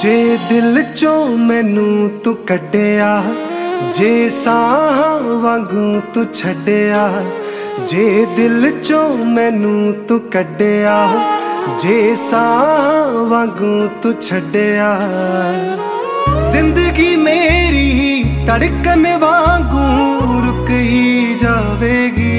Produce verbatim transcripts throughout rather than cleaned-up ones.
जे दिल चों मैनू तू कड्डिया, जे साह वांगू तू छड्डिया, जे दिल चों मैनू तू कड्डिया, जे साह वांगू तू छड्डिया। जिंदगी मेरी धड़कन वांगू रुक ही जावेगी।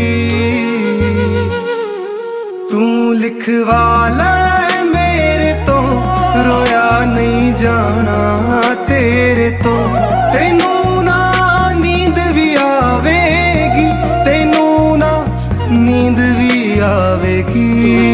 तू लिखवा लै मेरे तो रोया नहीं जाना तेरे तो। तेनू ना नींद भी आवेगी, तेनू ना नींद भी आवेगी।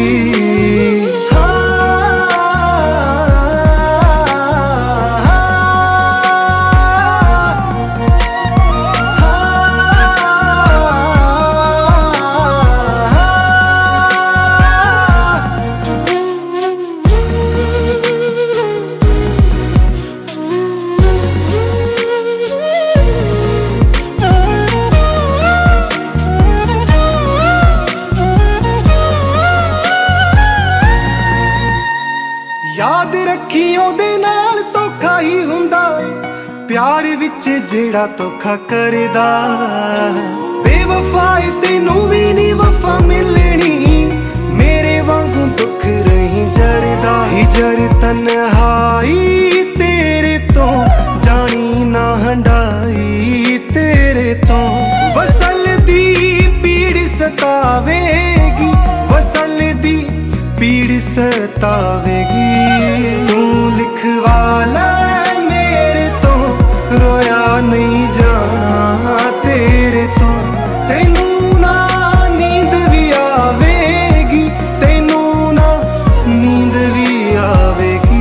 याद रखी ओदे नाल धोखा ही हुंदा है, प्यार विच जेड़ा धोखा करदा। बेवफाई तेनू भी नी वफा मिलनी, मेरे वांगू दुख रही जरदा। हिजर तन्हाई तेरे तो जानी ना हंडाई तेरे तो। वसल दी पीड़ सतावेगी, वसल दी पीड़ सतावेगी। तू लिखवा लै मेरे तो रोया नहीं जाना तेरे तो। तेनू ना नींद भी आवेगी, तेनू ना नींद भी आवेगी।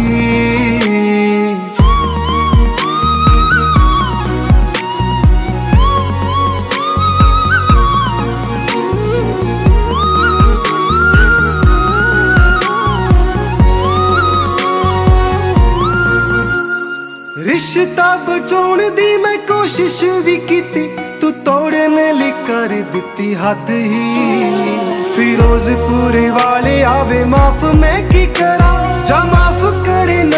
रिश्ता बचाउण दी मैं कोशिश भी कीती, तू तोड़न लई कर दित्ती हद ही। फिरोजपुर वाले आवे माफ मैं की करा, जा माफ करे